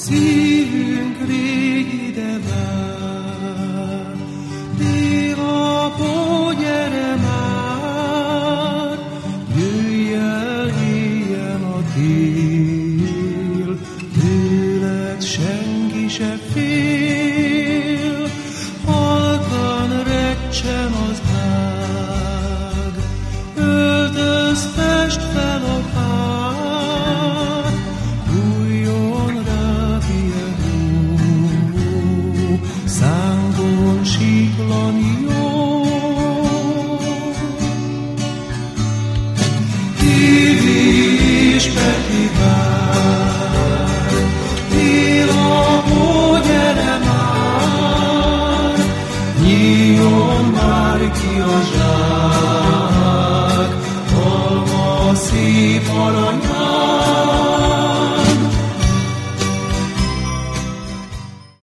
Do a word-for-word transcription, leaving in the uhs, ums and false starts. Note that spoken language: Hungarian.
Szívünk rég ide vár, télapó, gyere már, jöjj el, éljen a tél, tőled senki se fél, halkan recsen az ág, öltöztest fel a fát, bújjon rá viadó, szángon síklani jó. Tibi és Peti vár, télapó, gyere már, nyíljon már ki a zsár.